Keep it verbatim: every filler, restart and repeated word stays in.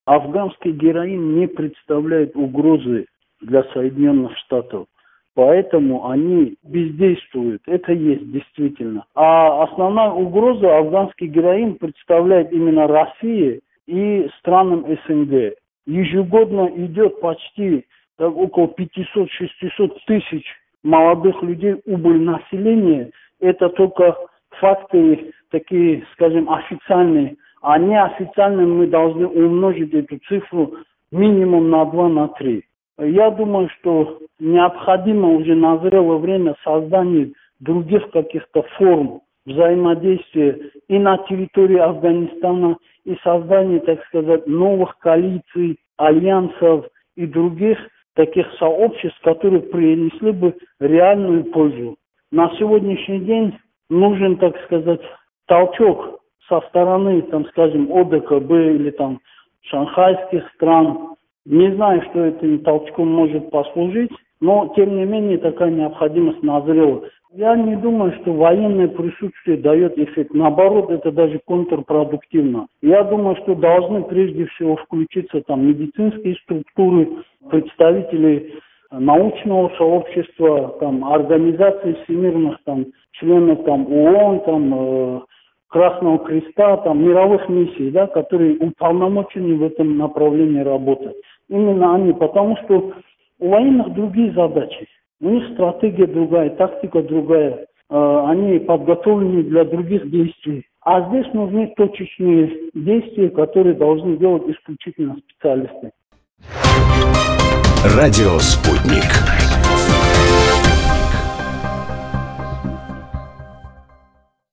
афганский героин не представляет угрозы для Соединенных Штатов. Поэтому они бездействуют. Это есть действительно. А основная угроза афганский героин представляет именно Россия и странам СНГ. Ежегодно идет почти так, около пятьсот-шестьсот тысяч молодых людей, убыль населения. Это только факты такие, скажем, официальные. А неофициально мы должны умножить эту цифру минимум на два, на три. Я думаю, что необходимо уже назрело время создания других каких-то форм взаимодействия и на территории Афганистана, и создания, так сказать, новых коалиций, альянсов и других таких сообществ, которые принесли бы реальную пользу. На сегодняшний день нужен, так сказать, толчок со стороны, там, скажем, ОДКБ или там шанхайских стран. Не знаю, что этим толчком может послужить, но, тем не менее, такая необходимость назрела. Я не думаю, что военное присутствие дает эффект. Наоборот, это даже контрпродуктивно. Я думаю, что должны прежде всего включиться там медицинские структуры, представители научного сообщества, там, организаций всемирных, там, членов там, ООН, там, э, Красного Креста, там, мировых миссий, да, которые уполномочены в этом направлении работать. Именно они, потому что у военных другие задачи. У них стратегия другая, тактика другая. Э, они подготовлены для других действий. А здесь нужны точечные действия, которые должны делать исключительно специалисты. Радио «Спутник».